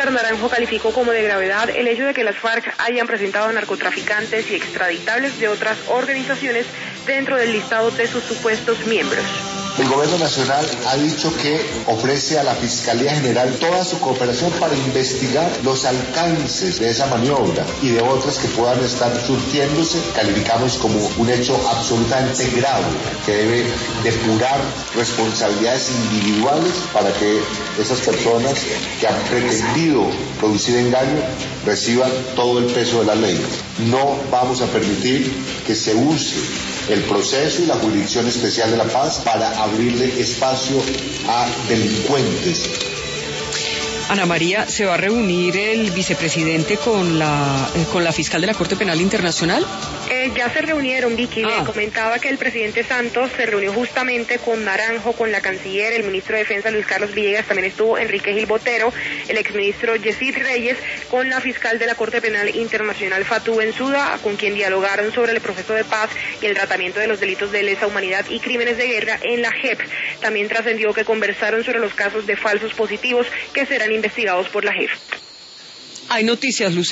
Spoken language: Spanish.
César Naranjo calificó como de gravedad el hecho de que las FARC hayan presentado a narcotraficantes y extraditables de otras organizaciones dentro del listado de sus supuestos miembros. El gobierno nacional ha dicho que ofrece a la Fiscalía General toda su cooperación para investigar los alcances de esa maniobra y de otras que puedan estar surtiéndose. Calificamos como un hecho absolutamente grave que debe depurar responsabilidades individuales para que esas personas que han pretendido producir engaño reciban todo el peso de la ley. No vamos a permitir que se use el proceso y la Jurisdicción Especial de la Paz para abrirle espacio a delincuentes. Ana María, ¿se va a reunir el vicepresidente con la fiscal de la Corte Penal Internacional? Ya se reunieron, Vicky. Le comentaba que el presidente Santos se reunió justamente con Naranjo, con la canciller, el ministro de Defensa Luis Carlos Villegas, también estuvo Enrique Gil Botero, el exministro Yesid Reyes, con la fiscal de la Corte Penal Internacional Fatou Bensouda, con quien dialogaron sobre el proceso de paz y el tratamiento de los delitos de lesa humanidad y crímenes de guerra en la JEP. También trascendió que conversaron sobre los casos de falsos positivos que serán investigados por la JEP. Hay noticias, Lucía.